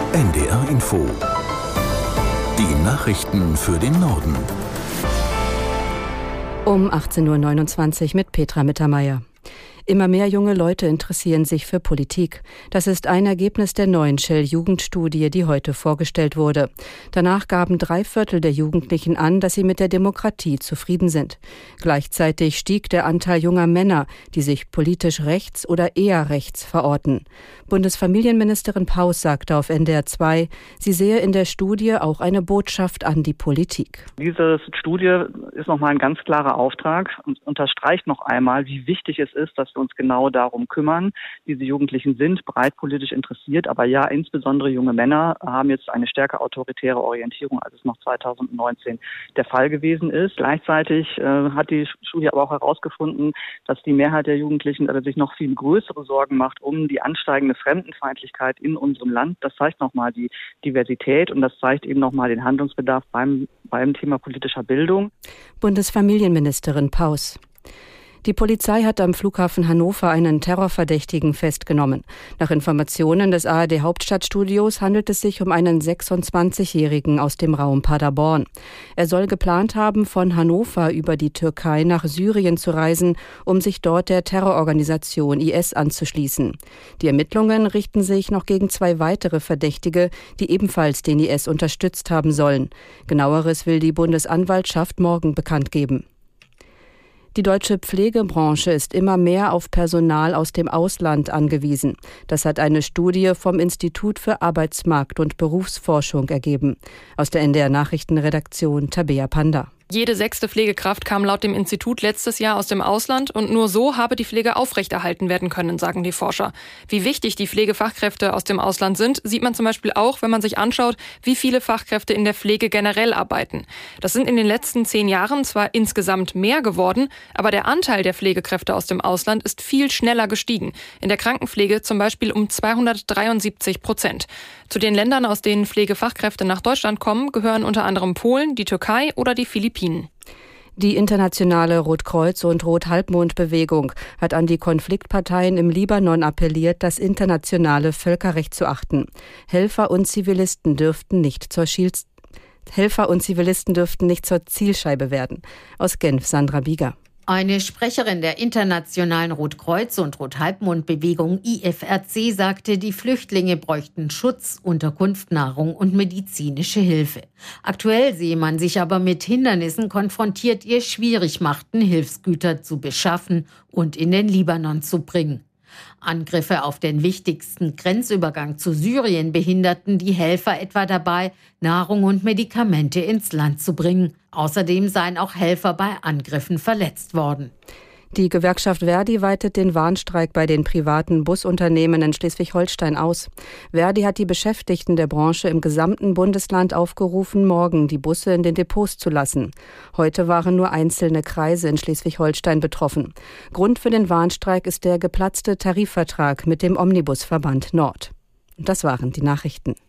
NDR Info. Die Nachrichten für den Norden. Um 18.29 Uhr mit Petra Mittermeier. Immer mehr junge Leute interessieren sich für Politik. Das ist ein Ergebnis der neuen Shell-Jugendstudie, die heute vorgestellt wurde. Danach gaben 3/4 der Jugendlichen an, dass sie mit der Demokratie zufrieden sind. Gleichzeitig stieg der Anteil junger Männer, die sich politisch rechts oder eher rechts verorten. Bundesfamilienministerin Paus sagte auf NDR 2, sie sehe in der Studie auch eine Botschaft an die Politik. Diese Studie ist nochmal ein ganz klarer Auftrag und unterstreicht noch einmal, wie wichtig es ist, dass wir uns genau darum kümmern. Diese Jugendlichen sind breit politisch interessiert, aber ja, insbesondere junge Männer haben jetzt eine stärker autoritäre Orientierung, als es noch 2019 der Fall gewesen ist. Gleichzeitig hat die Studie aber auch herausgefunden, dass die Mehrheit der Jugendlichen sich noch viel größere Sorgen macht um die ansteigende Fremdenfeindlichkeit in unserem Land. Das zeigt nochmal die Diversität und das zeigt eben nochmal den Handlungsbedarf beim Thema politischer Bildung. Bundesfamilienministerin Paus. Die Polizei hat am Flughafen Hannover einen Terrorverdächtigen festgenommen. Nach Informationen des ARD-Hauptstadtstudios handelt es sich um einen 26-Jährigen aus dem Raum Paderborn. Er soll geplant haben, von Hannover über die Türkei nach Syrien zu reisen, um sich dort der Terrororganisation IS anzuschließen. Die Ermittlungen richten sich noch gegen 2 weitere Verdächtige, die ebenfalls den IS unterstützt haben sollen. Genaueres will die Bundesanwaltschaft morgen bekannt geben. Die deutsche Pflegebranche ist immer mehr auf Personal aus dem Ausland angewiesen. Das hat eine Studie vom Institut für Arbeitsmarkt- und Berufsforschung ergeben. Aus der NDR Nachrichtenredaktion Tabea Panda. Jede 6. Pflegekraft kam laut dem Institut letztes Jahr aus dem Ausland und nur so habe die Pflege aufrechterhalten werden können, sagen die Forscher. Wie wichtig die Pflegefachkräfte aus dem Ausland sind, sieht man zum Beispiel auch, wenn man sich anschaut, wie viele Fachkräfte in der Pflege generell arbeiten. Das sind in den letzten 10 Jahren zwar insgesamt mehr geworden, aber der Anteil der Pflegekräfte aus dem Ausland ist viel schneller gestiegen. In der Krankenpflege zum Beispiel um 273%. Zu den Ländern, aus denen Pflegefachkräfte nach Deutschland kommen, gehören unter anderem Polen, die Türkei oder die Philippinen. Die internationale Rotkreuz- und Rothalbmond-Bewegung hat an die Konfliktparteien im Libanon appelliert, das internationale Völkerrecht zu achten. Helfer und Zivilisten dürften nicht zur Zielscheibe werden. Aus Genf, Sandra Bieger. Eine Sprecherin der internationalen Rotkreuz- und Rothalbmond-Bewegung IFRC sagte, die Flüchtlinge bräuchten Schutz, Unterkunft, Nahrung und medizinische Hilfe. Aktuell sehe man sich aber mit Hindernissen konfrontiert, die es schwierig machten, Hilfsgüter zu beschaffen und in den Libanon zu bringen. Angriffe auf den wichtigsten Grenzübergang zu Syrien behinderten die Helfer etwa dabei, Nahrung und Medikamente ins Land zu bringen. Außerdem seien auch Helfer bei Angriffen verletzt worden. Die Gewerkschaft Verdi weitet den Warnstreik bei den privaten Busunternehmen in Schleswig-Holstein aus. Verdi hat die Beschäftigten der Branche im gesamten Bundesland aufgerufen, morgen die Busse in den Depots zu lassen. Heute waren nur einzelne Kreise in Schleswig-Holstein betroffen. Grund für den Warnstreik ist der geplatzte Tarifvertrag mit dem Omnibusverband Nord. Und das waren die Nachrichten.